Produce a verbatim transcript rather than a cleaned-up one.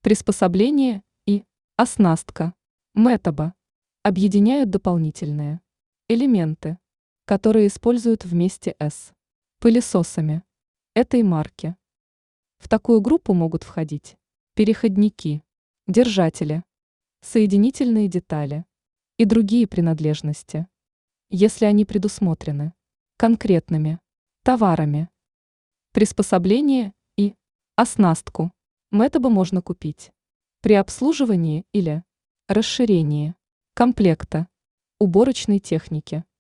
Приспособление и оснастка Метаба объединяют дополнительные элементы, которые используют вместе с пылесосами этой марки. В такую группу могут входить переходники, держатели, соединительные детали и другие принадлежности, если они предусмотрены конкретными товарами. Приспособление и оснастку Метаба можно купить при обслуживании или расширении комплекта уборочной техники.